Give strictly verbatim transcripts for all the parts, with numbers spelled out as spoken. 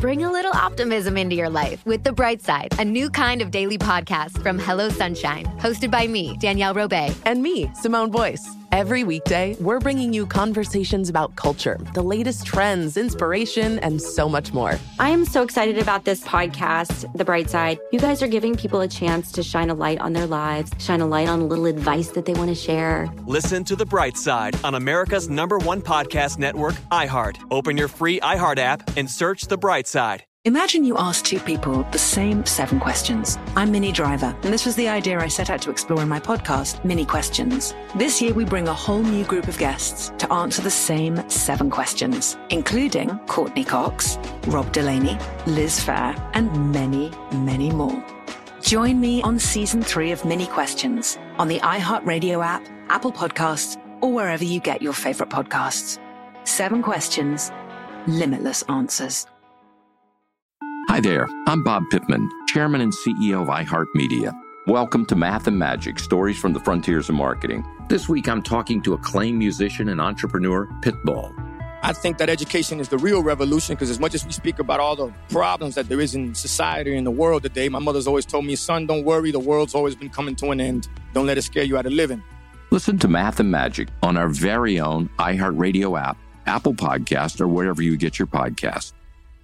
Bring a little optimism into your life with The Bright Side, a new kind of daily podcast from Hello Sunshine, hosted by me, Danielle Robay. And me, Simone Boyce. Every weekday, we're bringing you conversations about culture, the latest trends, inspiration, and so much more. I am so excited about this podcast, The Bright Side. You guys are giving people a chance to shine a light on their lives, shine a light on a little advice that they want to share. Listen to The Bright Side on America's number one podcast network, iHeart. Open your free iHeart app and search The Bright Side. Imagine you ask two people the same seven questions. I'm Minnie Driver, and this was the idea I set out to explore in my podcast, Minnie Questions. This year, we bring a whole new group of guests to answer the same seven questions, including Courtney Cox, Rob Delaney, Liz Phair, and many, many more. Join me on season three of Minnie Questions on the iHeartRadio app, Apple Podcasts, or wherever you get your favorite podcasts. Seven questions, limitless answers. Hi there, I'm Bob Pittman, Chairman and C E O of iHeartMedia. Welcome to Math and Magic, Stories from the Frontiers of Marketing. This week I'm talking to acclaimed musician and entrepreneur, Pitbull. I think that education is the real revolution, because as much as we speak about all the problems that there is in society and the world today, my mother's always told me, son, don't worry, the world's always been coming to an end. Don't let it scare you out of living. Listen to Math and Magic on our very own iHeartRadio app, Apple Podcast, or wherever you get your podcasts.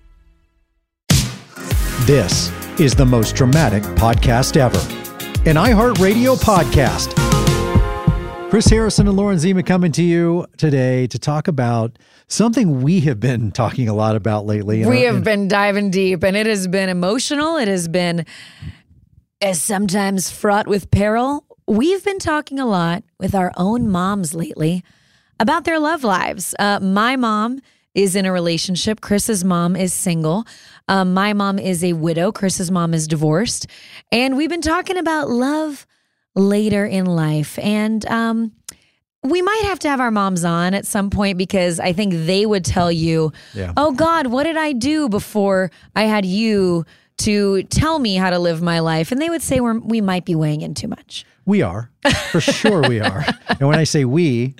This is the most dramatic podcast ever, an iHeartRadio podcast. Chris Harrison and Lauren Zima coming to you today to talk about something we have been talking a lot about lately. We have been diving deep, and it has been emotional. It has been as sometimes fraught with peril. We've been talking a lot with our own moms lately about their love lives. Uh, my mom is in a relationship. Chris's mom is single. Um, my mom is a widow. Chris's mom is divorced. And we've been talking about love later in life. And um, we might have to have our moms on at some point, because I think they would tell you, yeah. oh God, what did I do before I had you to tell me how to live my life? And they would say we're, we might be weighing in too much. We are. For sure we are. And when I say we...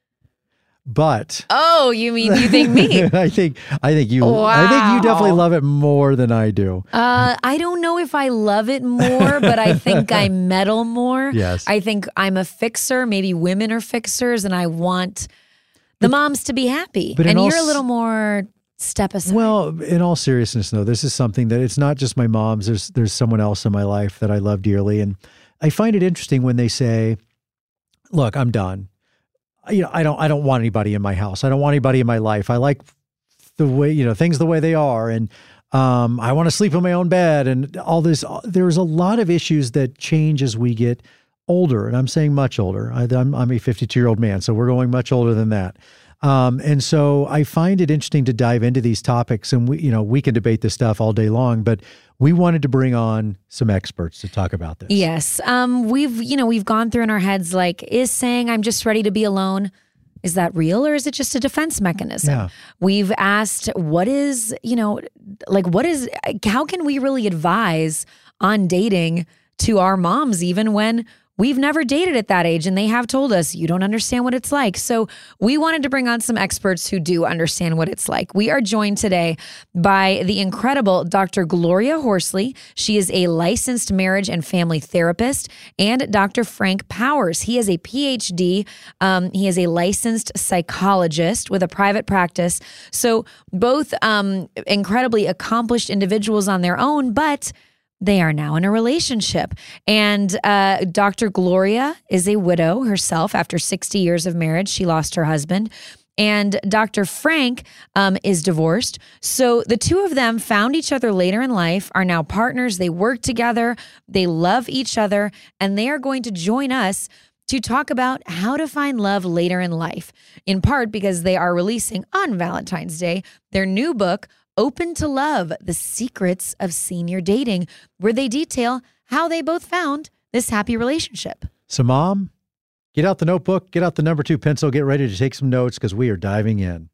But oh, you mean you think me? I think I think you. Wow. I think you definitely love it more than I do. Uh, I don't know if I love it more, but I think I meddle more. Yes, I think I'm a fixer. Maybe women are fixers, and I want the but, moms to be happy. But and you're a little more step aside. Well, in all seriousness, though, this is something that it's not just my mom's. There's there's someone else in my life that I love dearly, and I find it interesting when they say, "Look, I'm done." You know, I don't, I don't want anybody in my house. I don't want anybody in my life. I like the way, you know, things the way they are. And um, I want to sleep in my own bed and all this. There's a lot of issues that change as we get older. And I'm saying much older. I, I'm, I'm a fifty-two year old man, so we're going much older than that. Um, and so I find it interesting to dive into these topics, and we, you know, we can debate this stuff all day long, but we wanted to bring on some experts to talk about this. Yes. Um, we've, you know, we've gone through in our heads, like, is saying I'm just ready to be alone, is that real, or is it just a defense mechanism? Yeah. We've asked, what is, you know, like, what is, how can we really advise on dating to our moms, even when we've never dated at that age, and they have told us, you don't understand what it's like. So we wanted to bring on some experts who do understand what it's like. We are joined today by the incredible Doctor Gloria Horsley. She is a licensed marriage and family therapist, and Doctor Frank Powers. He is a P H D. Um, he is a licensed psychologist with a private practice. So both um, incredibly accomplished individuals on their own, but they are now in a relationship. And uh, Doctor Gloria is a widow herself after sixty years of marriage. She lost her husband. And Doctor Frank um, is divorced. So the two of them found each other later in life, are now partners. They work together. They love each other. And they are going to join us to talk about how to find love later in life, in part because they are releasing on Valentine's Day their new book, Open to Love, The Secrets of Senior Dating, where they detail how they both found this happy relationship. So, Mom, get out the notebook, get out the number two pencil, get ready to take some notes, because we are diving in.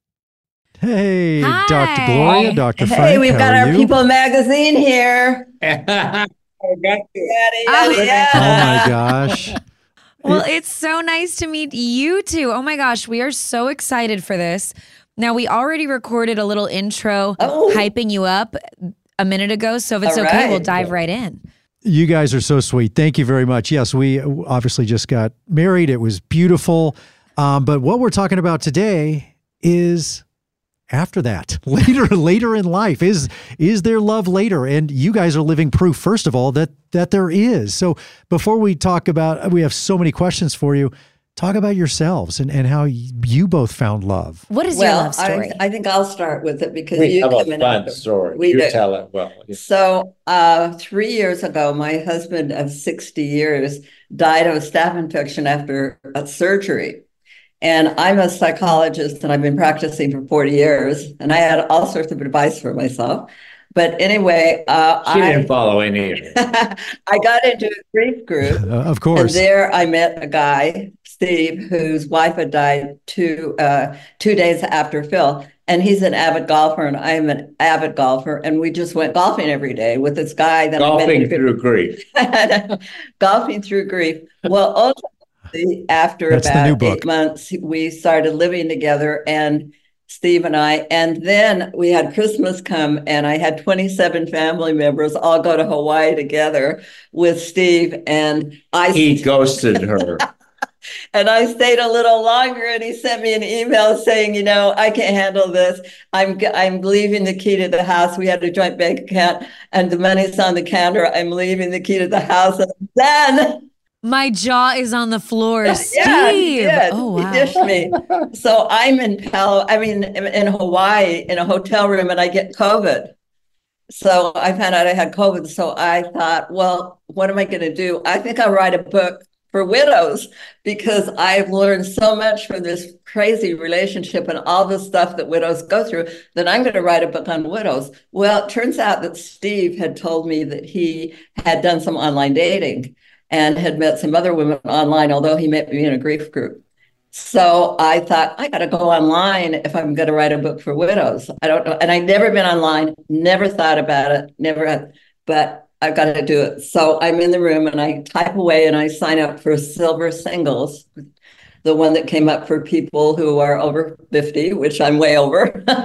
Hey, Hi. Doctor Gloria, Doctor Frank. Hey, we've got our you? People magazine here. Oh, my gosh. Well, it's so nice to meet you two. Oh my gosh, we are so excited for this. Now, we already recorded a little intro Oh. hyping you up a minute ago. So if it's All okay, right. we'll dive right in. You guys are so sweet. Thank you very much. Yes, we obviously just got married. It was beautiful. Um, but what we're talking about today is after that, later, later in life. Is is there love later? And you guys are living proof, first of all, that that there is. So before we talk about, we have so many questions for you. Talk about yourselves and, and how you both found love. What is your Well, love story? I, I think I'll start with it because We you have a come in fun after. story. We You do. tell it well. So uh, three years ago, my husband of sixty years died of a staph infection after a surgery. And I'm a psychologist and I've been practicing for forty years. And I had all sorts of advice for myself. But anyway, uh, She I, didn't follow any of it. I got into a grief group. Uh, of And course. there I met a guy, Steve, whose wife had died two uh, two days after Phil. And he's an avid golfer, and I'm an avid golfer. And we just went golfing every day with this guy that I Golfing met. through grief. Golfing through grief. Well, ultimately, after That's the about new eight book. months, we started living together, and Steve and I, and then we had Christmas come, and I had twenty-seven family members all go to Hawaii together with Steve, and I He ghosted her. and I stayed a little longer, and he sent me an email saying, you know, I can't handle this. I'm I'm leaving the key to the house. We had a joint bank account, and the money's on the counter. I'm leaving the key to the house, and then. My jaw is on the floor. Yeah, he Steve. did. Oh, wow. He dished me. So I'm in Palo, I mean, in in Hawaii in a hotel room, and I get COVID. So I found out I had COVID. So I thought, well, what am I going to do? I think I'll write a book for widows because I've learned so much from this crazy relationship and all the stuff that widows go through that I'm going to write a book on widows. Well, it turns out that Steve had told me that he had done some online dating and had met some other women online, although he met me in a grief group. So I thought, I got to go online if I'm going to write a book for widows. I don't know. And I'd never been online, never thought about it, never had, but I've got to do it. So I'm in the room and I type away and I sign up for Silver Singles, the one that came up for people who are over fifty, which I'm way over.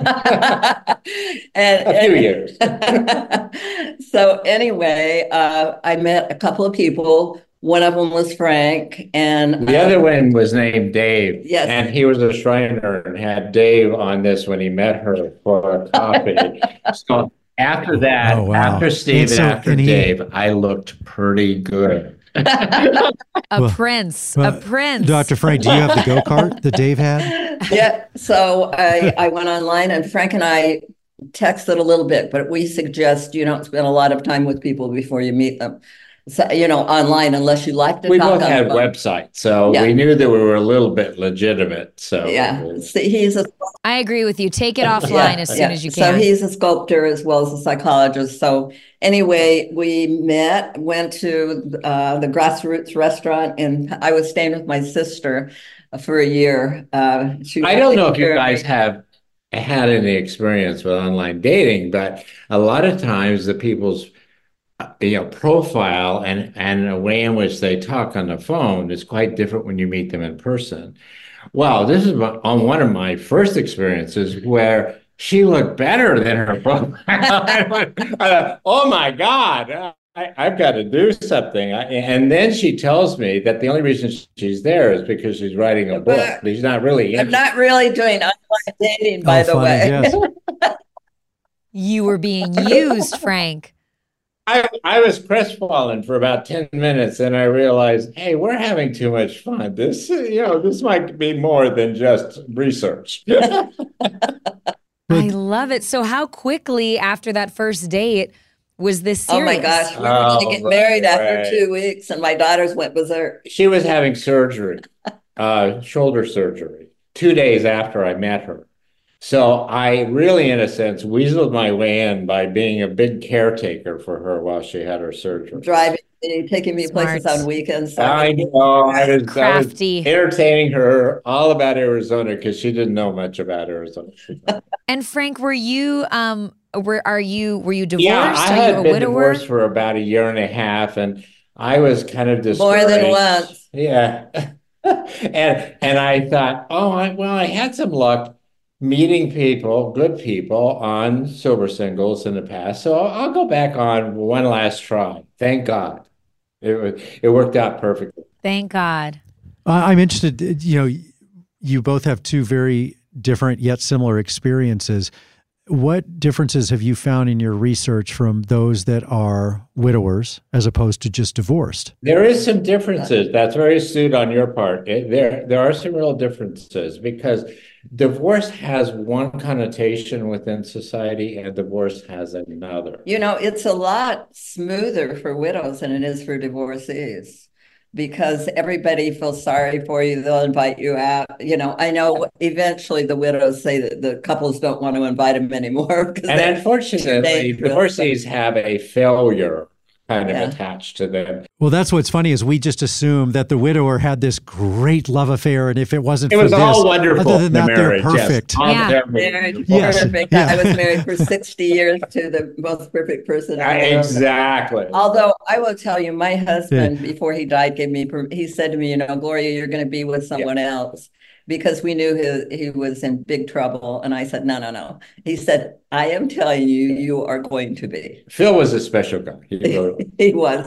and, A few years. So anyway, uh, I met a couple of people. One of them was Frank, and The uh, other one was named Dave. Yes. And he was a Shriner and had Dave on this when he met her for a coffee. So after that, Oh, wow. after Steve And and, so- after and he- Dave, I looked pretty good. A Well, prince. well, a prince. Doctor Frank, do you have the go-kart that Dave had? yeah. So I, I went online, and Frank and I texted a little bit, but we suggest you don't spend a lot of time with people before you meet them. So, you know, online, unless you like to We talk both on had the phone. websites, so Yeah. we knew that we were a little bit legitimate. So Yeah. See, he's a I agree with you. Take it offline as soon yeah. as you So can. he's a sculptor as well as a psychologist. So anyway, we met, went to uh, the Grassroots restaurant, and I was staying with my sister for a year. Uh, she was I don't know if taking you care of me. guys have had any experience with online dating, but a lot of times the people's uh, you know profile and and the way in which they talk on the phone is quite different when you meet them in person. Well, this is my- on one of my first experiences where she looked better than her profile. I went, uh, oh my God, I, I've got to do something. I, and then she tells me that the only reason she's there is because she's writing a book. But She's not really. I'm not really doing online dating, by Oh, the funny, way. yes. You were being used, Frank. I, I was crestfallen for about ten minutes and I realized, hey, we're having too much fun. This, you know, this might be more than just research. I love it. So how quickly after that first date was this Oh serious? my gosh, we were going to Oh, get married after right. two weeks, and my daughters went berserk. She was having surgery, uh, shoulder surgery, two days after I met her. So I really, in a sense, weaseled my way in by being a big caretaker for her while she had her surgery. Driving me, taking me places Smart. on weekends. So I know. I was, I was Crafty. entertaining her all about Arizona because she didn't know much about Arizona. And Frank, were you um were are you were you divorced? Yeah, I are you had a been widower? divorced for about a year and a half, and I was kind of discouraged. More than once. Yeah. and and I thought, oh, I, well, I had some luck meeting people, good people on sober singles in the past. So I'll, I'll go back on one last try. Thank God. It, it worked out perfectly. Thank God. Uh, I'm interested, you know, you both have two very different yet similar experiences. What differences have you found in your research from those that are widowers as opposed to just divorced? There is some differences. That's very astute on your part. It, there, there are some real differences because divorce has one connotation within society and divorce has another. You know, it's a lot smoother for widows than it is for divorcees, because everybody feels sorry for you. They'll invite you out. You know, I know eventually the widows say that the couples don't want to invite them anymore. And they, unfortunately, divorcees have a failure kind of yeah. attached to them. Well, that's what's funny is we just assume that the widower had this great love affair, and if it wasn't it for was this, all wonderful. Other than the that, marriage, they're perfect. Yes. Yeah. Marriage, yes. perfect. Yeah. I was married for sixty years to the most perfect person. Uh, exactly. Although I will tell you, my husband, yeah. before he died, gave me, he said to me, you know, Gloria, you're going to be with someone yeah. else. Because we knew he, he was in big trouble. And I said, no, no, no. He said, I am telling you, you are going to be. Phil was a special guy. He, really he was.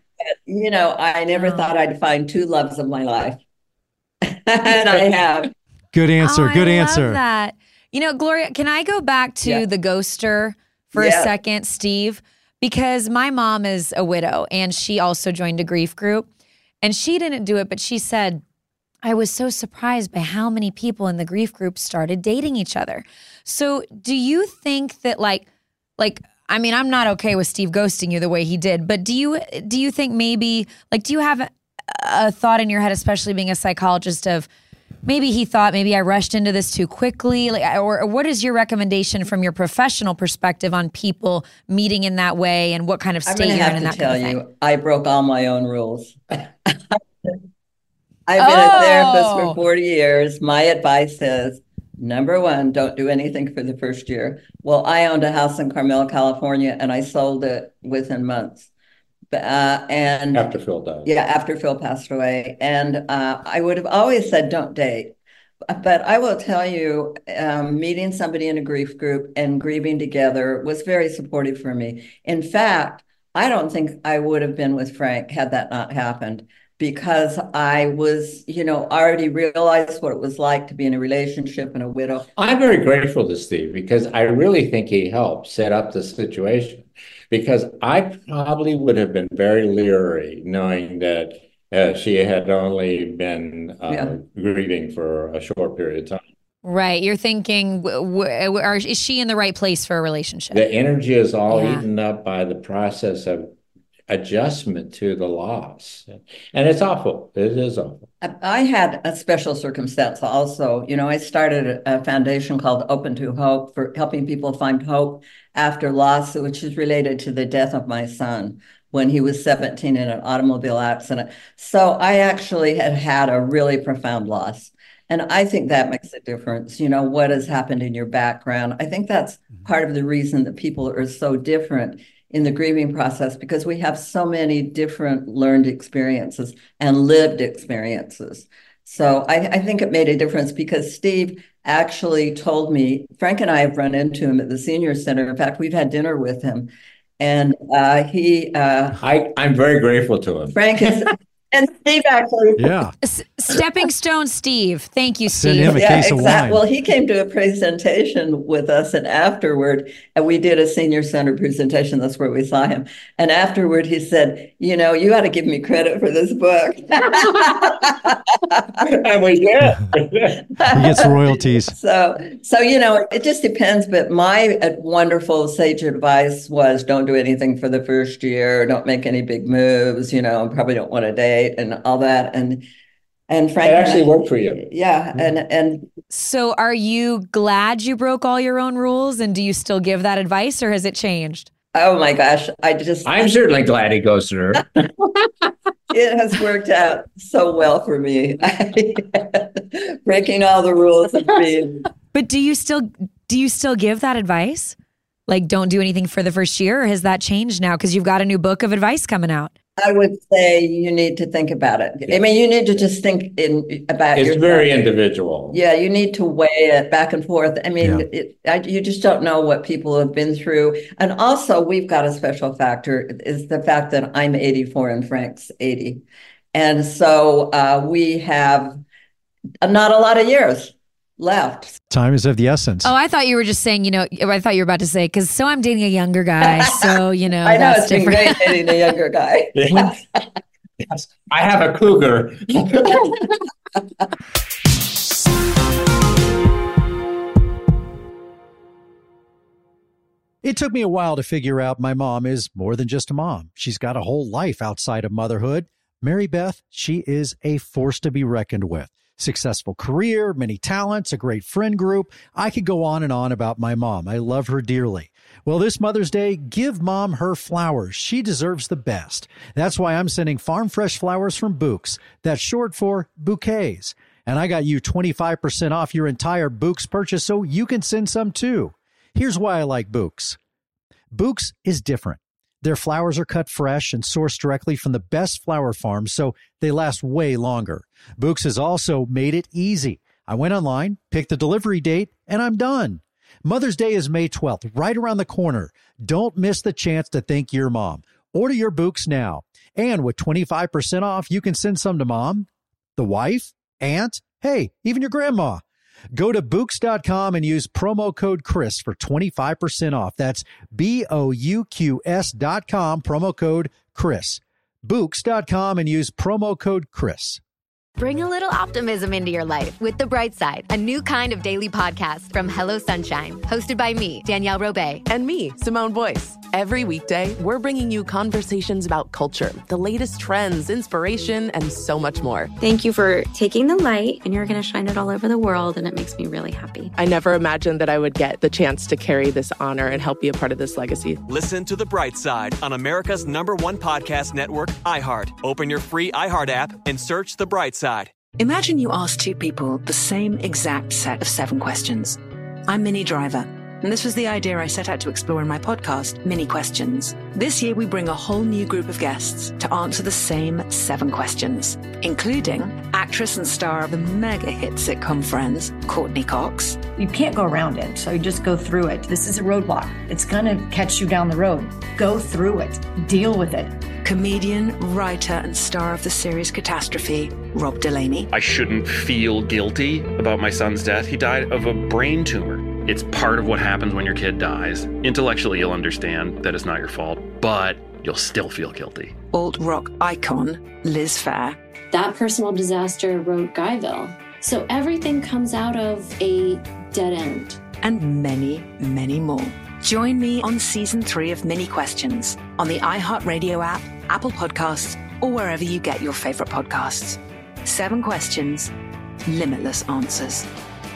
You know, I never oh. thought I'd find two loves of my life. And I have. Good answer. Oh, Good I answer. Love that. You know, Gloria, can I go back to yeah. the ghoster for yeah. a second, Steve? Because my mom is a widow and she also joined a grief group. And she didn't do it, but she said, I was so surprised by how many people in the grief group started dating each other. So do you think that like, like, I mean, I'm not okay with Steve ghosting you the way he did, but do you, do you think maybe, like, do you have a, a thought in your head, especially being a psychologist, of maybe he thought maybe I rushed into this too quickly? Like, or, or what is your recommendation from your professional perspective on people meeting in that way and what kind of state you're in and that kind of thing? I'm going to have to tell you, I broke all my own rules. I've been oh. a therapist for forty years. My advice is, number one, don't do anything for the first year. Well, I owned a house in Carmel, California, and I sold it within months. Uh, and after Phil died. Yeah, after Phil passed away. And uh, I would have always said, don't date. But I will tell you, um, meeting somebody in a grief group and grieving together was very supportive for me. In fact, I don't think I would have been with Frank had that not happened, because I was, you know, already realized what it was like to be in a relationship and a widow. I'm very grateful to Steve because I really think he helped set up the situation, because I probably would have been very leery knowing that uh, she had only been uh, yeah. grieving for a short period of time. Right. You're thinking, w- w- are, is she in the right place for a relationship? The energy is all yeah. eaten up by the process of adjustment to the loss. And it's awful. It is awful. I had a special circumstance also. You know, I started a foundation called Open to Hope for helping people find hope after loss, which is related to the death of my son when he was seventeen in an automobile accident. So I actually had had a really profound loss. And I think that makes a difference. You know, what has happened in your background. I think that's part of the reason that people are so different in the grieving process, because we have so many different learned experiences and lived experiences. So I, I think it made a difference, because Steve actually told me, Frank and I have run into him at the senior center. In fact, we've had dinner with him. And uh, he... Uh, I, I'm very grateful to him. Frank is... And Steve actually, yeah. S- Stepping Stone Steve. Thank you, Steve. Send him a yeah, case exactly. of wine. Well, he came to a presentation with us, and afterward, and we did a senior center presentation. That's where we saw him. And afterward, he said, "You know, you ought to give me credit for this book." And we did. He gets royalties. So, so you know, it just depends. But my uh, wonderful sage advice was, don't do anything for the first year. Don't make any big moves. You know, probably don't want to date and all that. And and Frank, it actually worked for you. Yeah, and and so, are you glad you broke all your own rules, and do you still give that advice, or has it changed? Oh my gosh, I just I'm certainly glad he ghosted her. It has worked out so well for me. Breaking all the rules of being. But do you still do you still give that advice? Like, don't do anything for the first year, or has that changed now because you've got a new book of advice coming out? I would say you need to think about it. I mean, you need to just think in about It's yourself. very individual. Yeah, you need to weigh it back and forth. I mean, Yeah. it, I, you just don't know what people have been through. And also, we've got a special factor is the fact that I'm eighty-four and Frank's eighty. And so uh, we have not a lot of years left. Time is of the essence. Oh, I thought you were just saying, you know, I thought you were about to say, because so I'm dating a younger guy. So, you know, I know that's it's been different. great dating a younger guy. Yes, I have a cougar. It took me a while to figure out my mom is more than just a mom. She's got a whole life outside of motherhood. Mary Beth, she is a force to be reckoned with. Successful career, many talents, a great friend group. I could go on and on about my mom. I love her dearly. Well, this Mother's Day, give mom her flowers. She deserves the best. That's why I'm sending farm fresh flowers from Bouqs. That's short for bouquets. And I got you twenty-five percent off your entire Bouqs purchase so you can send some too. Here's why I like Bouqs. Bouqs is different. Their flowers are cut fresh and sourced directly from the best flower farms, so they last way longer. Bouqs has also made it easy. I went online, picked the delivery date, and I'm done. Mother's Day is May twelfth, right around the corner. Don't miss the chance to thank your mom. Order your Bouqs now. And with twenty-five percent off, you can send some to mom, the wife, aunt, hey, even your grandma. Go to Bouqs dot com and use promo code Chris for twenty-five percent off. That's B O U Q S dot com, promo code Chris. Bouqs dot com and use promo code Chris. Bring a little optimism into your life with The Bright Side, a new kind of daily podcast from Hello Sunshine, hosted by me, Danielle Robay. And me, Simone Boyce. Every weekday, we're bringing you conversations about culture, the latest trends, inspiration, and so much more. Thank you for taking the light, and you're going to shine it all over the world, and it makes me really happy. I never imagined that I would get the chance to carry this honor and help be a part of this legacy. Listen to The Bright Side on America's number one podcast network, iHeart. Open your free iHeart app and search The Bright Side. Imagine you ask two people the same exact set of seven questions. I'm Minnie Driver, and this was the idea I set out to explore in my podcast, Mini Questions. This year, we bring a whole new group of guests to answer the same seven questions, including actress and star of the mega hit sitcom Friends, Courtney Cox. You can't go around it, so you just go through it. This is a roadblock. It's going to catch you down the road. Go through it. Deal with it. Comedian, writer, and star of the series Catastrophe, Rob Delaney. I shouldn't feel guilty about my son's death. He died of a brain tumor. It's part of what happens when your kid dies. Intellectually, you'll understand that it's not your fault, but you'll still feel guilty. Alt-rock icon, Liz Phair. That personal disaster wrote Guyville. So everything comes out of a dead end. And many, many more. Join me on season three of Mini Questions on the iHeartRadio app, Apple Podcasts, or wherever you get your favorite podcasts. Seven questions, limitless answers.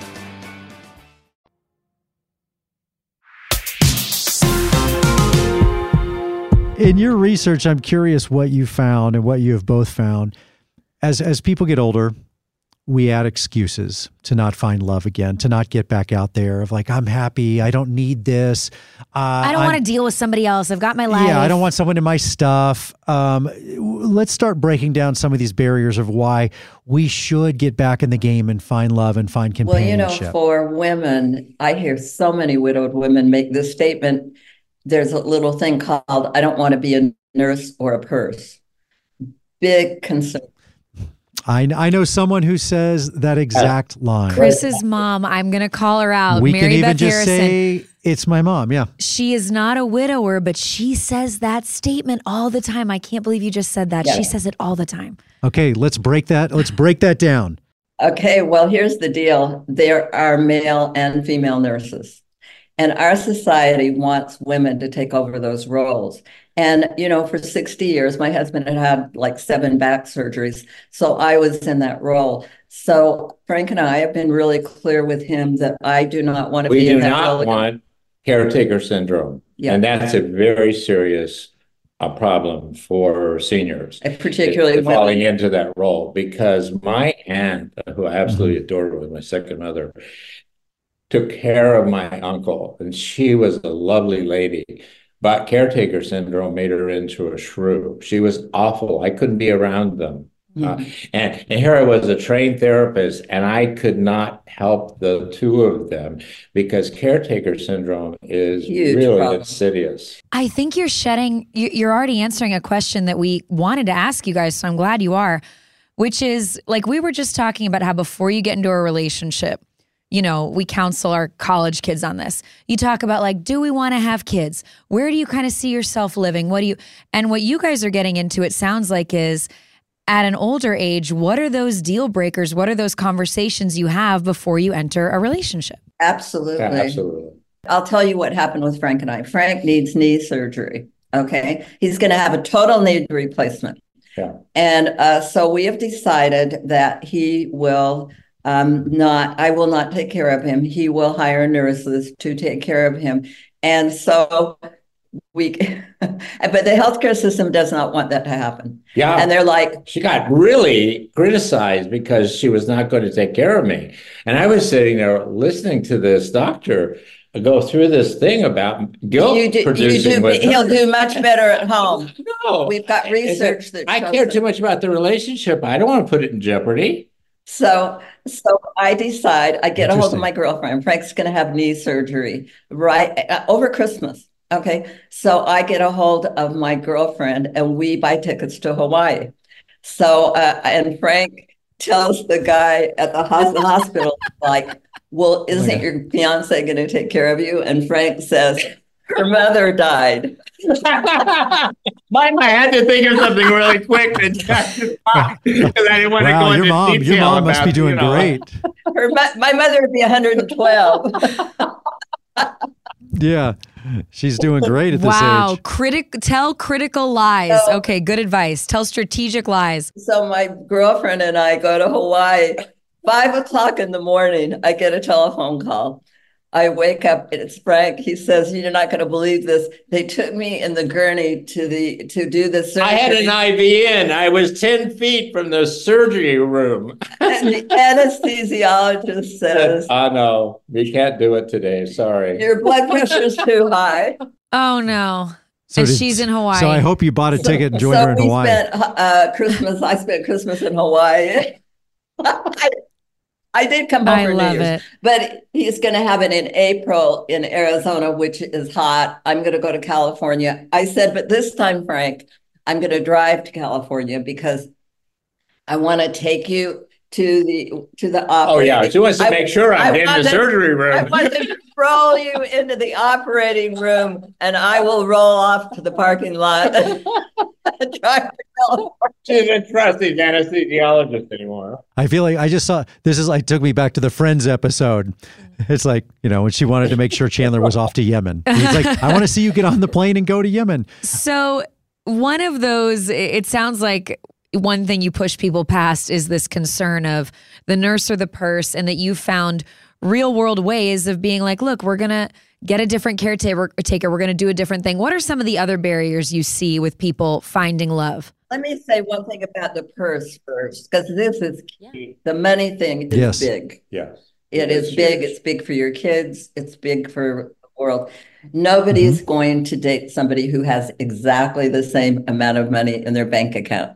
In your research, I'm curious what you found and what you have both found. As as people get older, we add excuses to not find love again, to not get back out there of like, I'm happy. I don't need this. Uh, I don't want to deal with somebody else. I've got my life. Yeah, I don't want someone in my stuff. Um, let's start breaking down some of these barriers of why we should get back in the game and find love and find companionship. Well, you know, for women, I hear so many widowed women make this statement. There's a little thing called, I don't want to be a nurse or a purse. Big concern. I, I know someone who says that exact line. Chris's mom, I'm going to call her out. We Mary can even Beth just Harrison. say it's my mom. Yeah. She is not a widower, but she says that statement all the time. I can't believe you just said that. Yeah. She says it all the time. Okay, let's break that. Let's break that down. Okay, well, here's the deal. There are male and female nurses. And our society wants women to take over those roles. And, you know, for sixty years, my husband had had like seven back surgeries. So I was in that role. So Frank and I have been really clear with him that I do not want to We be do in that not role again. want caretaker syndrome. Yeah. And that's a very serious uh, problem for seniors. And particularly it- falling women. into that role, because my aunt, who I absolutely adored, was my second mother, took care of my uncle, and she was a lovely lady. but caretaker syndrome made her into a shrew. She was awful. I couldn't be around them. Mm-hmm. Uh, and, and here I was, a trained therapist, and I could not help the two of them because caretaker syndrome is Huge really problem. insidious. I think you're shedding, you're already answering a question that we wanted to ask you guys, so I'm glad you are, which is, like, we were just talking about how before you get into a relationship, you know, we counsel our college kids on this. You talk about, like, do we want to have kids? Where do you kind of see yourself living? What do you, and what you guys are getting into, it sounds like, is at an older age, what are those deal breakers? What are those conversations you have before you enter a relationship? Absolutely. Yeah, absolutely. I'll tell you what happened with Frank and I. Frank needs knee surgery. Okay. He's going to have a total knee replacement. Yeah. And uh, so we have decided that he will um, not, I will not take care of him. He will hire nurses to take care of him. And so we, but the healthcare system does not want that to happen. Yeah. And they're like, she got really criticized because she was not going to take care of me. And I was sitting there listening to this doctor go through this thing about guilt you do, producing. You do, he'll do much better at home. No. We've got research that I care that. too much about the relationship. I don't want to put it in jeopardy. So, so I decide, I get a hold of my girlfriend. Frank's going to have knee surgery right uh, over Christmas. Okay. So I get a hold of my girlfriend and we buy tickets to Hawaii. So, uh, and Frank tells the guy at the hospital, like, well, isn't oh your fiance going to take care of you? And Frank says, her mother died. My, I had to think of something really quick because I didn't want wow, to go your into mom, detail. Your mom about, must be doing you know, great. Her, my mother would be one hundred twelve. Yeah, she's doing great at this wow. age. Wow, Critic, tell critical lies. So, okay, good advice. Tell strategic lies. So my girlfriend and I go to Hawaii. Five o'clock in the morning, I get a telephone call. I wake up and it's Frank. He says, "You're not going to believe this. They took me in the gurney to the to do the surgery. I had an I V in. I was ten feet from the surgery room." And the anesthesiologist says, "Oh no, we can't do it today. Sorry. Your blood pressure is too high." Oh no. So and did, she's in Hawaii. So I hope you bought a ticket and joined so her in we Hawaii. Spent, uh, Christmas. I spent Christmas in Hawaii. I, I did come home I for love New Year's, it. but he's going to have it in April in Arizona, which is hot. I'm going to go to California. I said, but this time, Frank, I'm going to drive to California because I want to take you to the to the operating. Oh yeah, she wants to make sure I'm in the surgery room. I want to roll you into the operating room, and I will roll off to the parking lot. Drive to California. She's a trusty anesthesiologist anymore. I feel like I just saw this is like took me back to the Friends episode. It's like, you know, when she wanted to make sure Chandler was off to Yemen. He's like, I want to see you get on the plane and go to Yemen. So one of those, it sounds like one thing you push people past is this concern of the nurse or the purse, and that you found real world ways of being like, look, we're going to get a different caretaker, we're going to do a different thing. What are some of the other barriers you see with people finding love? Let me say one thing about the purse first, because this is key. Yeah. The money thing is yes. big. Yes. It, it is, is big. It's big for your kids. It's big for the world. Nobody's mm-hmm. going to date somebody who has exactly the same amount of money in their bank account.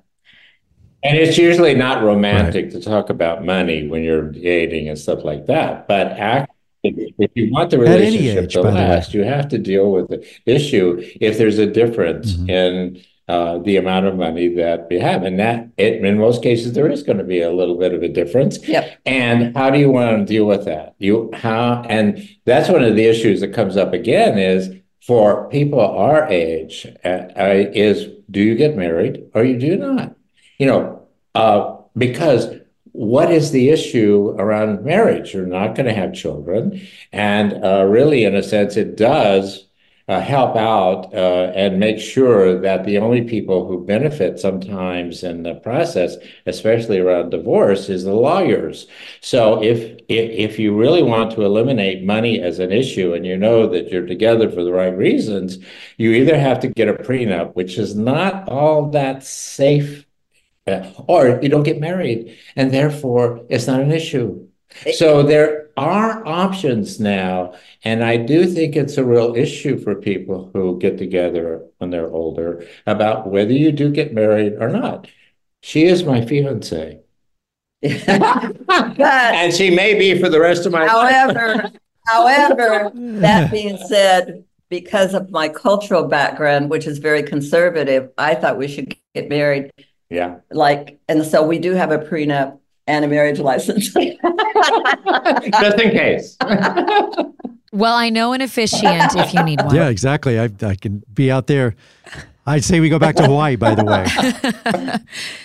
And it's usually not romantic right. to talk about money when you're dating and stuff like that. But actually, if you want the relationship age, to last, you have to deal with the issue if there's a difference mm-hmm. in uh, the amount of money that we have. And that, it, in most cases, there is going to be a little bit of a difference. Yep. And how do you want to deal with that? You how And that's one of the issues that comes up again is for people our age, uh, is do you get married or you do not? You know, uh, because what is the issue around marriage? You're not going to have children. And uh, really, in a sense, it does uh, help out uh, and make sure that the only people who benefit sometimes in the process, especially around divorce, is the lawyers. So if, if, if you really want to eliminate money as an issue and you know that you're together for the right reasons, you either have to get a prenup, which is not all that safe, Uh, or you don't get married, and therefore it's not an issue. So there, are options now, and I do think it's a real issue for people who get together when they're older about whether you do get married or not. She is my fiance. And she may be for the rest of my however, life. However, that being said, because of my cultural background, which is very conservative, I thought we should get married. Yeah. Like, and so we do have a prenup and a marriage license. Just in case. Well, I know an officiant if you need one. Yeah, exactly. I, I can be out there. I'd say we go back to Hawaii, by the way.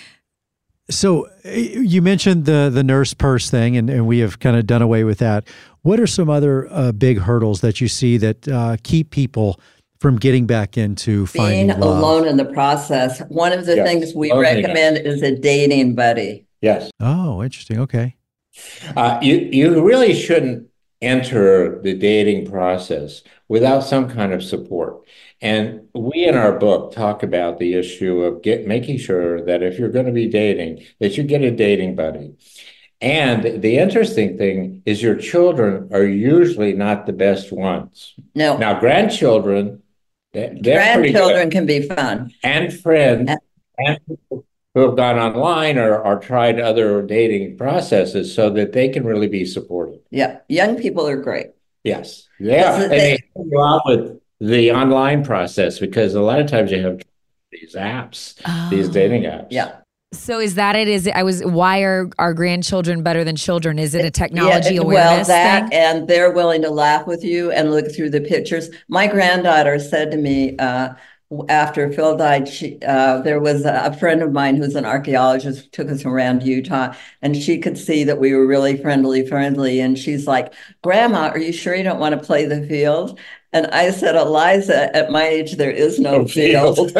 So you mentioned the the nurse purse thing, and, and we have kind of done away with that. What are some other uh, big hurdles that you see that uh, keep people from getting back into finding Being love? alone in the process. One of the Yes. things we Okay. recommend is a dating buddy. Yes. Oh, interesting. Okay. Uh, you, you really shouldn't enter the dating process without some kind of support. And we in our book talk about the issue of get making sure that if you're going to be dating, that you get a dating buddy. And the interesting thing is your children are usually not the best ones. No. Now, grandchildren, they're they're pretty Grandchildren good. can be fun. And friends and people who have gone online or, or tried other dating processes so that they can really be supportive. Yeah. Young people are great. Yes. Yeah. That's And the they thing. help you out with the online process because a lot of times you have these apps, these dating apps. Yeah. So is that it? Is it, I was, why are our grandchildren better than children? Is it a technology Yeah, awareness well, that thing? and they're willing to laugh with you and look through the pictures. My granddaughter said to me uh, after Phil died, she uh, there was a friend of mine who's an archaeologist who took us around Utah, and she could see that we were really friendly, friendly. And she's like, "Grandma, are you sure you don't want to play the field?" And I said, "Eliza, at my age, there is no, no field."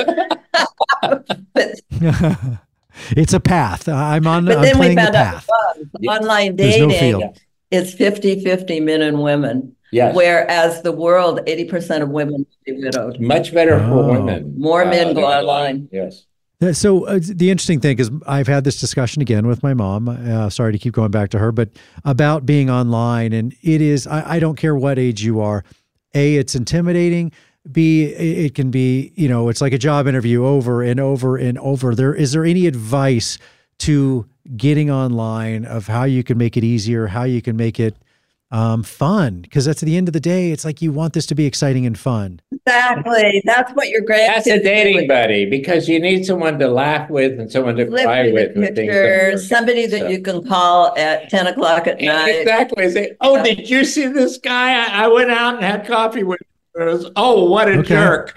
But, it's a path. I'm on. but I'm then we playing the found out path. it was. Online There's no dating field. is fifty-fifty men and women. Yes. Whereas the world, eighty percent of women will be widowed. Much better for Oh. women. More men uh, go than online. Yes. Yeah, So uh, the interesting thing is I've had this discussion again with my mom. Uh, sorry to keep going back to her, but about being online. And it is, I, I don't care what age you are. A, it's intimidating. B, it can be, you know, it's like a job interview over and over and over. There, is there any advice to getting online of how you can make it easier, how you can make it um, fun? Because that's at the end of the day, it's like you want this to be exciting and fun. Exactly. That's what your grandkids That's a dating do. buddy because you need someone to laugh with and someone to Flip cry through with. the and things picture, like that. somebody that So- you can call at ten o'clock at night. Exactly. Say, oh, did you see this guy? I, I went out and had coffee with him. It was, oh, what a Okay. jerk.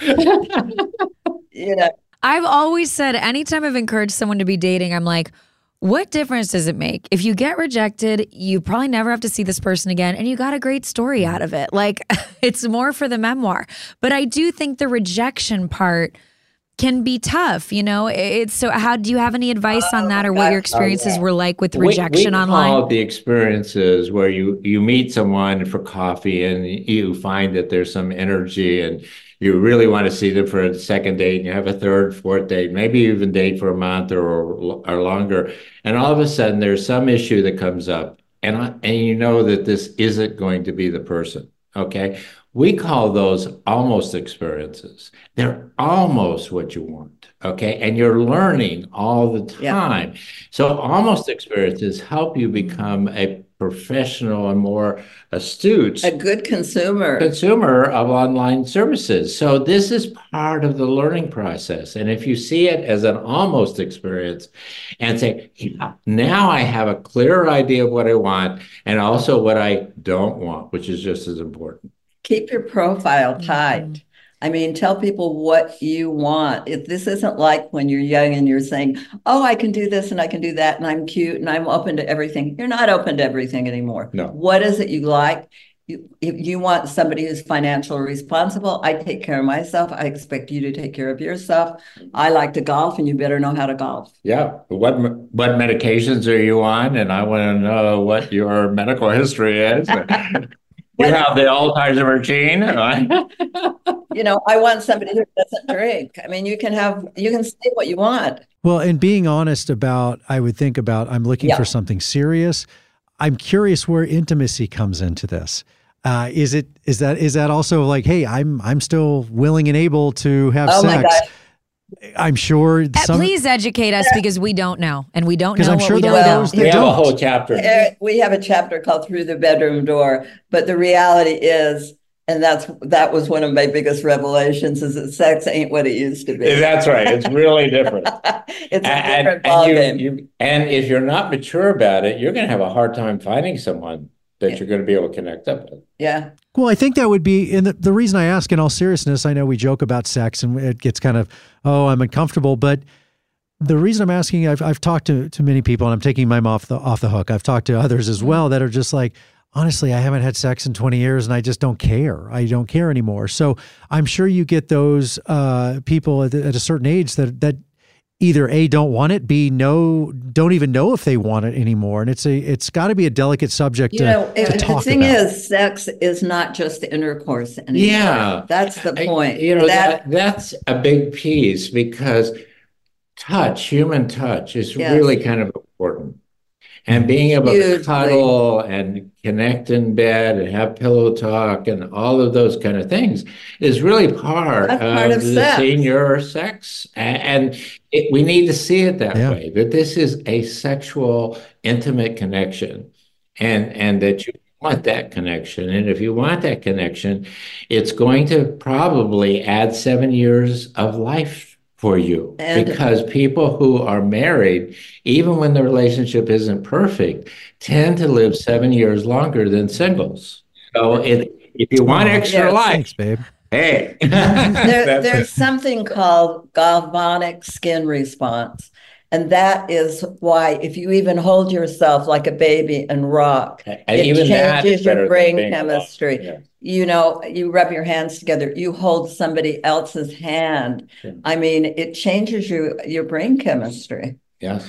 Yeah. I've always said anytime I've encouraged someone to be dating, I'm like, what difference does it make? If you get rejected, you probably never have to see this person again, and you got a great story out of it. Like, it's more for the memoir. But I do think the rejection part can be tough, you know? It's so how do you have any advice on that or what your experiences were like with We- rejection we online? call it the experiences where you you meet someone for coffee and you find that there's some energy and you really want to see them for a second date and you have a third, fourth date, maybe you even date for a month or or longer. And all of a sudden there's some issue that comes up and I, and you know that this isn't going to be the person. Okay. We call those almost experiences. They're almost what you want. Okay. And you're learning all the time. So almost experiences help you become a professional and more astute A good consumer. consumer of online services. So this is part of the learning process. And if you see it as an almost experience and say, yeah, now I have a clearer idea of what I want and also what I don't want, which is just as important. Keep your profile tight. I mean, tell people what you want. If this isn't like when you're young and you're saying, oh, I can do this and I can do that and I'm cute and I'm open to everything. You're not open to everything anymore. No. What is it you like? You, if you want somebody who's financially responsible, I take care of myself. I expect you to take care of yourself. I like to golf and you better know how to golf. Yeah. What what medications are you on? And I want to know what your medical history is. You have the Alzheimer's gene. You know, I want somebody who doesn't drink. I mean, you can have, you can say what you want. Well, and being honest about, I would think about, I'm looking Yeah. for something serious. I'm curious where intimacy comes into this. Uh, is it is that is that also like, hey, I'm I'm still willing and able to have oh sex? My God. I'm sure. Some, Please educate us because we don't know, and we don't know I'm what sure we there don't are know. those that We have don't. a whole chapter. Uh, We have a chapter called Through the Bedroom Door, but the reality is, and that's that was one of my biggest revelations, is that sex ain't what it used to be. That's right. It's really different. It's a and, different and, you, ballgame. you, and if you're not mature about it, you're going to have a hard time finding someone that Yeah. you're going to be able to connect up with. Yeah. Well, I think that would be, and the, the reason I ask in all seriousness, I know we joke about sex and it gets kind of, oh, I'm uncomfortable, but the reason I'm asking, I've I've talked to to many people, and I'm taking mine off the off the hook. I've talked to others as well that are just like, honestly, I haven't had sex in twenty years and I just don't care. I don't care anymore. So I'm sure you get those uh, people at, at a certain age that that either A, don't want it, B, no, don't even know if they want it anymore. And it's a it's got to be a delicate subject You to, know, to the talk thing about. is, sex is not just intercourse anymore. Yeah. That's the point. I, you know, that, that, that's a big piece because touch, human touch is Yes. really kind of important. And being able Hugely. to cuddle and connect in bed and have pillow talk and all of those kind of things is really part, That's of, part of the sex. senior sex. And, and it, we need to see it that Yeah. way, that this is a sexual, intimate connection, and, and that you want that connection. And if you want that connection, it's going to probably add seven years of life for you, And- because people who are married, even when the relationship isn't perfect, tend to live seven years longer than singles. So it, if you want Oh, extra yes. life, Thanks, babe. hey, there, That's there's it. something called galvanic skin response. And that is why if you even hold yourself like a baby and rock, And it even that's changes better your than brain being alone. chemistry. Yeah. You know, you rub your hands together, you hold somebody else's hand. Yeah. I mean, it changes your, your brain chemistry. Yes.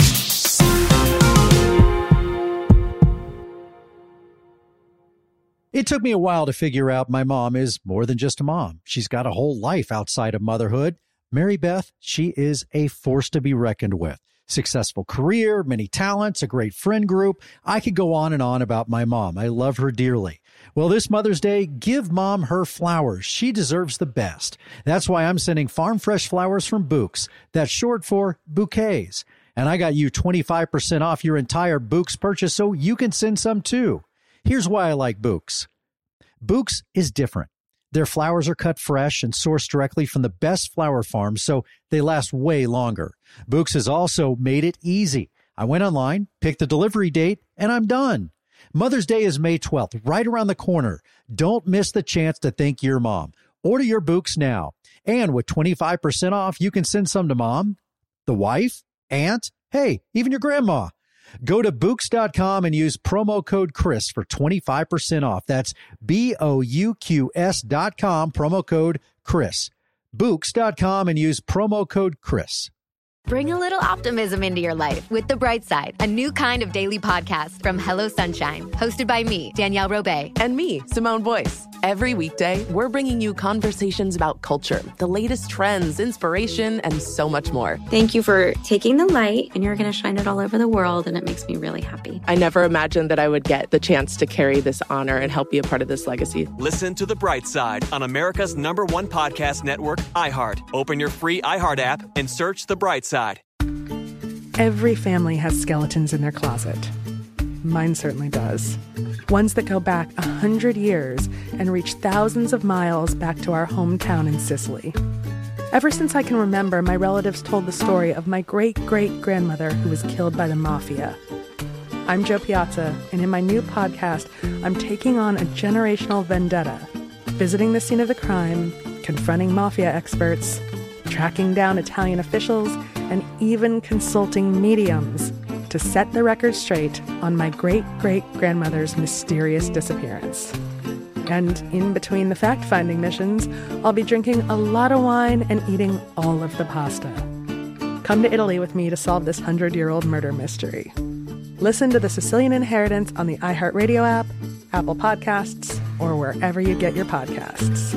It took me a while to figure out my mom is more than just a mom. She's got a whole life outside of motherhood. Mary Beth, she is a force to be reckoned with. Successful career, many talents, a great friend group. I could go on and on about my mom. I love her dearly. Well, this Mother's Day, give mom her flowers. She deserves the best. That's why I'm sending farm fresh flowers from Bouqs. That's short for bouquets. And I got you twenty-five percent off your entire Bouqs purchase so you can send some too. Here's why I like Bouqs. Bouqs is different. Their flowers are cut fresh and sourced directly from the best flower farms, so they last way longer. Bouqs has also made it easy. I went online, picked the delivery date, and I'm done. Mother's Day is May twelfth, right around the corner. Don't miss the chance to thank your mom. Order your Bouqs now. And with twenty-five percent off, you can send some to mom, the wife, aunt, hey, even your grandma. Go to Bouqs dot com and use promo code Chris for twenty-five percent off. That's B O U Q S dot com, promo code Chris. Bouqs dot com and use promo code Chris. Bring a little optimism into your life with The Bright Side, a new kind of daily podcast from Hello Sunshine, hosted by me, Danielle Robay. And me, Simone Boyce. Every weekday, we're bringing you conversations about culture, the latest trends, inspiration, and so much more. Thank you for taking the light, and you're going to shine it all over the world, and it makes me really happy. I never imagined that I would get the chance to carry this honor and help be a part of this legacy. Listen to The Bright Side on America's number one podcast network, iHeart. Open your free iHeart app and search The Bright Side. Every family has skeletons in their closet. Mine certainly does. Ones that go back a hundred years and reach thousands of miles back to our hometown in Sicily. Ever since I can remember, my relatives told the story of my great-great-grandmother who was killed by the mafia. I'm Jo Piazza, and in my new podcast, I'm taking on a generational vendetta, visiting the scene of the crime, confronting mafia experts, tracking down Italian officials, and even consulting mediums to set the record straight on my great-great-grandmother's mysterious disappearance. And in between the fact-finding missions, I'll be drinking a lot of wine and eating all of the pasta. Come to Italy with me to solve this hundred-year-old murder mystery. Listen to The Sicilian Inheritance on the iHeartRadio app, Apple Podcasts, or wherever you get your podcasts.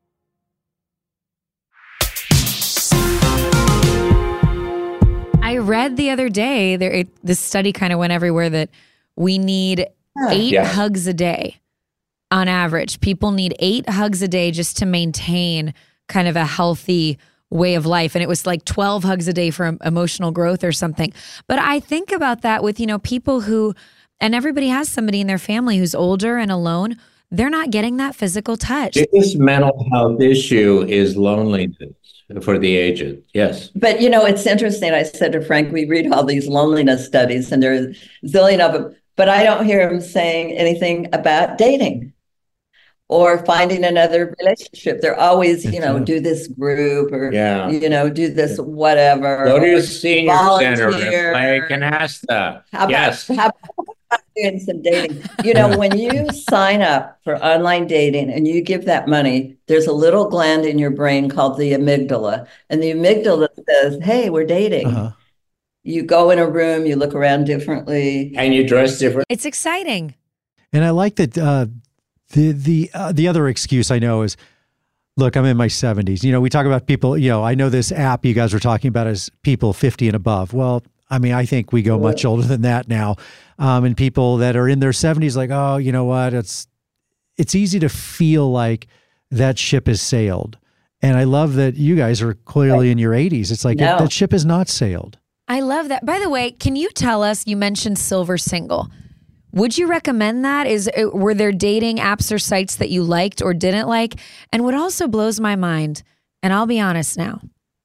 I read the other day there it, this study kind of went everywhere that we need eight Yeah. hugs a day on average. People need eight hugs a day just to maintain kind of a healthy way of life. And it was like twelve hugs a day for emotional growth or something. But I think about that with, you know, people who, and everybody has somebody in their family who's older and alone. They're not getting that physical touch. Biggest mental health issue is loneliness for the aged. Yes. But, you know, it's interesting. I said to Frank, we read all these loneliness studies and there's a zillion of them, but I don't hear him saying anything about dating or finding another relationship. They're always, you know, do this group or, Yeah. you know, do this whatever. Go to or your senior center and volunteer. play canasta. How about, Yes. how about doing some dating? You know, when you sign up for online dating and you give that money, there's a little gland in your brain called the amygdala. And the amygdala says, hey, we're dating. Uh-huh. You go in a room, you look around differently. And you dress different. It's exciting. And I like that uh, the the uh, the other excuse I know is, look, I'm in my seventies. You know, we talk about people, you know, I know this app you guys were talking about is people fifty and above. Well, I mean, I think we go much older than that now. Um, and people that are in their seventies, like, oh, you know what? It's it's easy to feel like that ship has sailed. And I love that you guys are clearly in your eighties. It's like No. that ship has not sailed. I love that. By the way, can you tell us, you mentioned Silver Single. Would you recommend that? Is were there dating apps or sites that you liked or didn't like? And what also blows my mind, and I'll be honest now,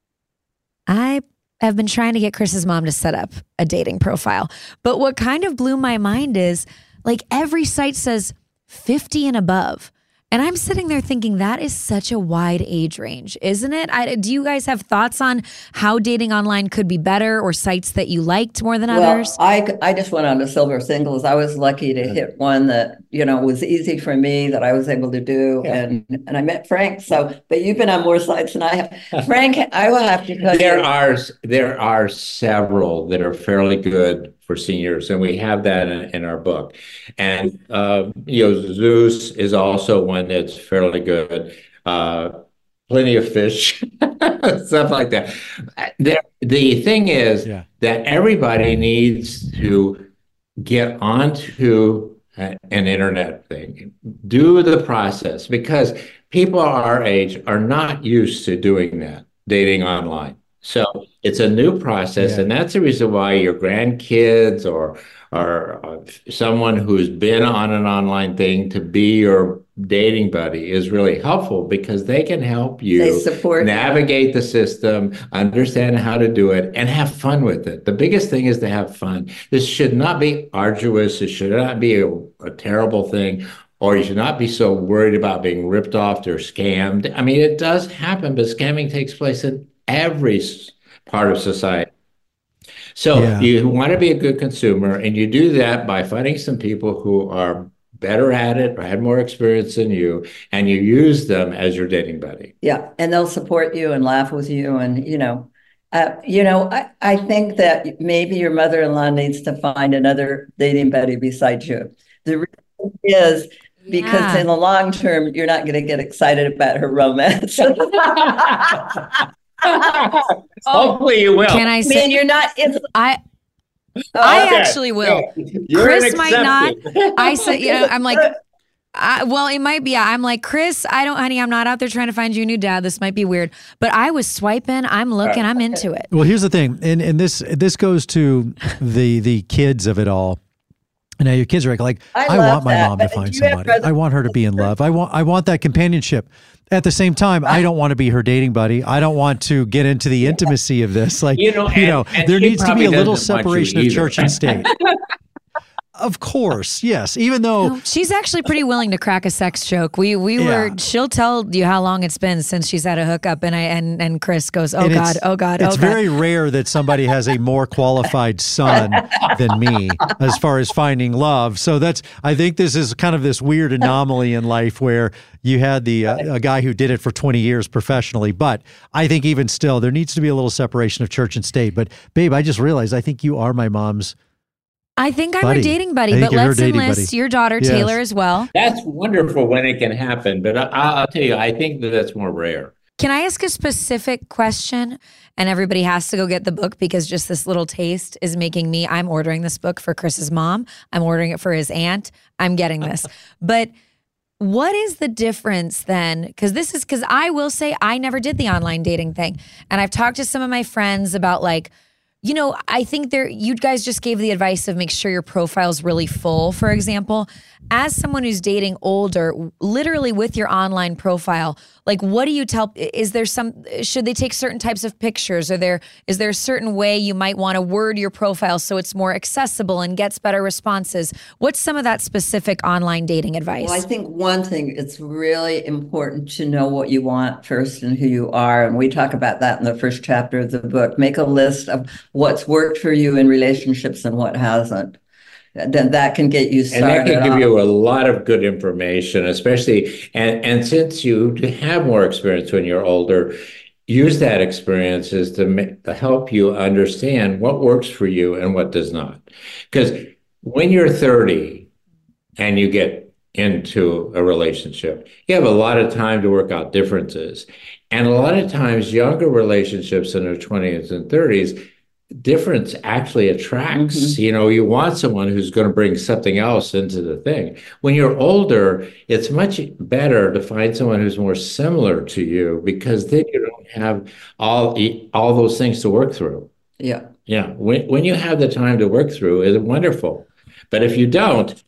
I have been trying to get Chris's mom to set up a dating profile. But what kind of blew my mind is like every site says fifty and above. And I'm sitting there thinking that is such a wide age range, isn't it? I, do you guys have thoughts on how dating online could be better or sites that you liked more than Well, others? I, I just went on to Silver Singles. I was lucky to hit one that, you know, was easy for me that I was able to do. And, and I met Frank. So, but you've been on more sites than I have. Frank, I will have to tell There you. are there are several that are fairly good for seniors, and we have that in, in our book. And uh, you know, Zeus is also one that's fairly good. Uh, Plenty of Fish, stuff like that. There, the thing is Yeah. that everybody needs to get onto a- an internet thing, do the process, because people our age are not used to doing that, dating online. So it's a new process, Yeah. and that's the reason why your grandkids or or uh, someone who's been on an online thing to be your dating buddy is really helpful, because they can help you They support you. navigate the system, understand how to do it, and have fun with it. The biggest thing is to have fun. This should not be arduous. It should not be a, a terrible thing. Or you should not be so worried about being ripped off or scammed. I mean, it does happen, but scamming takes place in every s- part of society. So Yeah. you want to be a good consumer, and you do that by finding some people who are better at it or had more experience than you, and you use them as your dating buddy. Yeah, and they'll support you and laugh with you, and you know, uh, you know, I, I think that maybe your mother-in-law needs to find another dating buddy besides you. The reason is because Yeah. in the long term, you're not going to get excited about her romance. Hopefully you will. Can I I say mean, you're not. It's, I oh, I Okay. actually will. You're Chris an might not. exception. I said, you know, I'm like, I, well, it might be. I'm like, Chris, I don't, honey, I'm not out there trying to find you a new dad. This might be weird, but I was swiping. I'm looking. I'm into it. Well, here's the thing, and and this this goes to the the kids of it all. Now your kids are like, like I I, love want my that, mom to but find you have somebody. brothers- I want her to be in love. I want I want that companionship. At the same time, I don't want to be her dating buddy. I don't want to get into the intimacy of this. Like You you know, know, and- and there she needs to be a probably little doesn't want you separation of either. church and state. Of course, yes. Even though No, she's actually pretty willing to crack a sex joke. We we Yeah. were. She'll tell you how long it's been since she's had a hookup, and I and and Chris goes, oh and god, it's- oh god, oh it's god. very rare that somebody has a more qualified son than me as far as finding love. So that's, I think this is kind of this weird anomaly in life where you had the uh, a guy who did it for twenty years professionally. But I think even still, there needs to be a little separation of church and state. But babe, I just realized I think you are my mom's. I think I'm buddy. her dating buddy, I think but you're her let's dating enlist buddy. your daughter Yes. Taylor as well. That's wonderful when it can happen, but I, I'll tell you, I think that that's more rare. Can I ask a specific question? And everybody has to go get the book because just this little taste is making me, I'm ordering this book for Chris's mom. I'm ordering it for his aunt. I'm getting this. But what is the difference then? Because this is, because I will say I never did the online dating thing. And I've talked to some of my friends about like, you know, I think there, you guys just gave the advice of make sure your profile's really full, for example. As someone who's dating older, literally with your online profile, like what do you tell, is there some, should they take certain types of pictures? Are there, is there a certain way you might want to word your profile so it's more accessible and gets better responses? What's some of that specific online dating advice? Well, I think one thing, it's really important to know what you want first and who you are. And we talk about that in the first chapter of the book. Make a list of what's worked for you in relationships and what hasn't. Then that can get you started. And that can give off. you a lot of good information, especially, and, and since you have more experience when you're older, use that experience as to, make, to help you understand what works for you and what does not. Because when you're thirty and you get into a relationship, you have a lot of time to work out differences. And a lot of times, younger relationships in their twenties and thirties, difference actually attracts. Mm-hmm. You know, you want someone who's going to bring something else into the thing. When you're older, it's much better to find someone who's more similar to you, because then you don't have all all those things to work through. Yeah. Yeah. When when you have the time to work through, it's wonderful. But if you don't,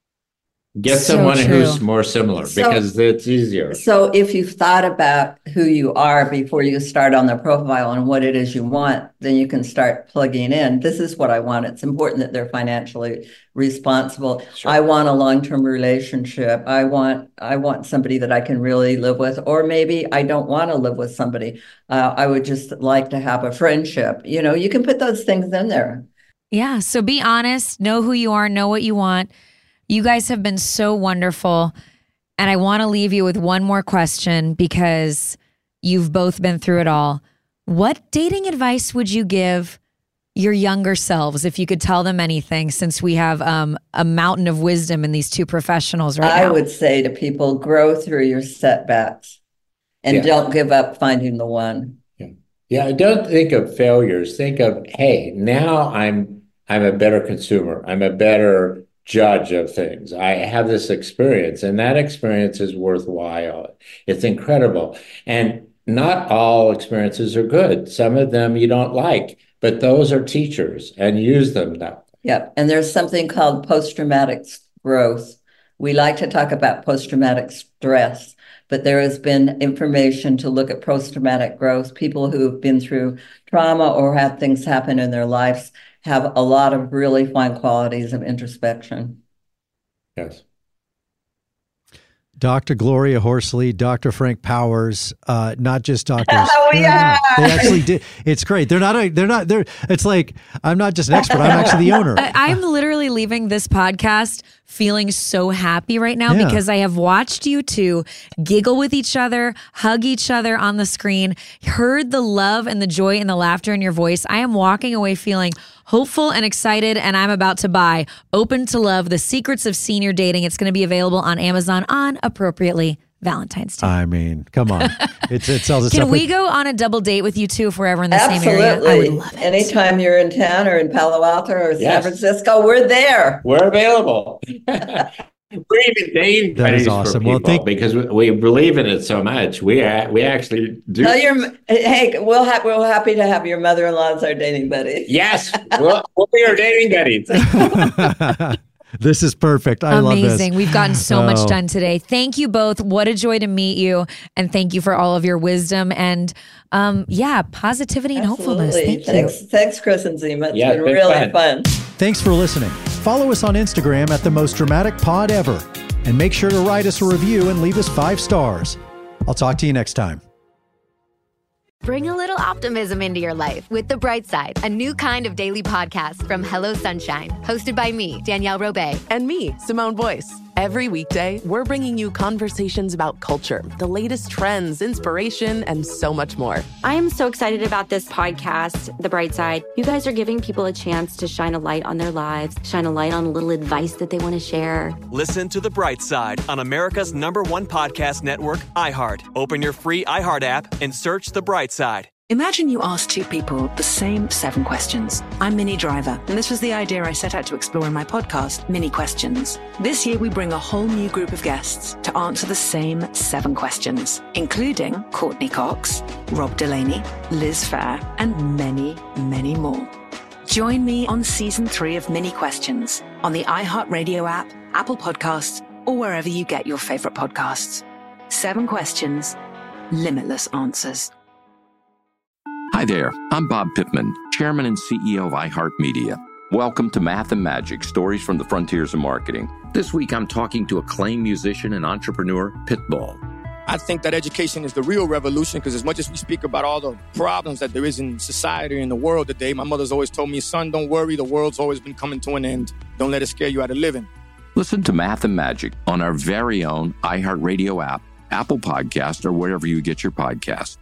get So someone true. who's more similar, So- because it's easier. So if you've thought about who you are before you start on the profile and what it is you want, then you can start plugging in. This is what I want. It's important that they're financially responsible. I want a long-term relationship. I want I want somebody that I can really live with, or maybe I don't want to live with somebody. Uh, I would just like to have a friendship. You know, you can put those things in there. Yeah. So be honest, know who you are, know what you want. You guys have been so wonderful. And I want to leave you with one more question because you've both been through it all. What dating advice would you give your younger selves if you could tell them anything, since we have um, a mountain of wisdom in these two professionals right I now? would say to people, grow through your setbacks and Yeah. don't give up finding the one. Yeah, don't think of failures. Think of, hey, now I'm I'm a better consumer. I'm a better judge of things. I have this experience, and that experience is worthwhile. It's incredible. And not all experiences are good. Some of them you don't like, but those are teachers, and use them now. Yep. And there's something called post-traumatic growth. We like to talk about post-traumatic stress, but there has been information to look at post-traumatic growth. People who have been through trauma or had things happen in their lives have a lot of really fine qualities of introspection. Yes. Doctor Gloria Horsley, Doctor Frank Powers, uh, not just doctors. Oh, yeah. They actually did. It's great. They're not, a, they're not, they're, it's like, I'm not just an expert. I'm actually the owner. I, I'm literally leaving this podcast feeling so happy right now Yeah. because I have watched you two giggle with each other, hug each other on the screen, heard the love and the joy and the laughter in your voice. I am walking away feeling hopeful and excited, and I'm about to buy Open to Love, The Secrets of Senior Dating. It's going to be available on Amazon on appropriately Valentine's Day. I mean, come on. It's, it sells itself. Can we go on a double date with you two if we're ever in the same Absolutely. area? I would love it. Anytime you're in town or in Palo Alto or San Yes. Francisco, we're there. We're available. We're even dating That is buddies awesome. for Well, people thank- because we, we believe in it so much. We a- we actually do. Tell your, hey, we'll ha- we're happy to have your mother-in-law as our dating buddy. Yes, we'll, we'll be your dating buddies. This is perfect. I love this. Amazing. We've gotten so much Oh. done today. Thank you both. What a joy to meet you. And thank you for all of your wisdom and, um, yeah, positivity and hopefulness. Absolutely. Thank you. Thanks, thanks, Chris and Zima. It's Yeah, been been really fun. fun. Thanks for listening. Follow us on Instagram at the most dramatic pod ever. And make sure to write us a review and leave us five stars. I'll talk to you next time. Bring a little optimism into your life with The Bright Side, a new kind of daily podcast from Hello Sunshine, hosted by me, Danielle Robay. And me, Simone Boyce. Every weekday, we're bringing you conversations about culture, the latest trends, inspiration, and so much more. I am so excited about this podcast, The Bright Side. You guys are giving people a chance to shine a light on their lives, shine a light on a little advice that they want to share. Listen to The Bright Side on America's number one podcast network, iHeart. Open your free iHeart app and search The Bright Side. Imagine you ask two people the same seven questions. I'm Minnie Driver, and this was the idea I set out to explore in my podcast, Mini Questions. This year, we bring a whole new group of guests to answer the same seven questions, including Courtney Cox, Rob Delaney, Liz Phair, and many, many more. Join me on season three of Mini Questions on the iHeartRadio app, Apple Podcasts, or wherever you get your favorite podcasts. Seven questions, limitless answers. Hi there, I'm Bob Pittman, Chairman and C E O of iHeartMedia. Welcome to Math and Magic, Stories from the Frontiers of Marketing. This week I'm talking to acclaimed musician and entrepreneur, Pitbull. I think that education is the real revolution because as much as we speak about all the problems that there is in society and in the world today, my mother's always told me, son, don't worry, the world's always been coming to an end. Don't let it scare you out of living. Listen to Math and Magic on our very own iHeartRadio app, Apple Podcast, or wherever you get your podcasts.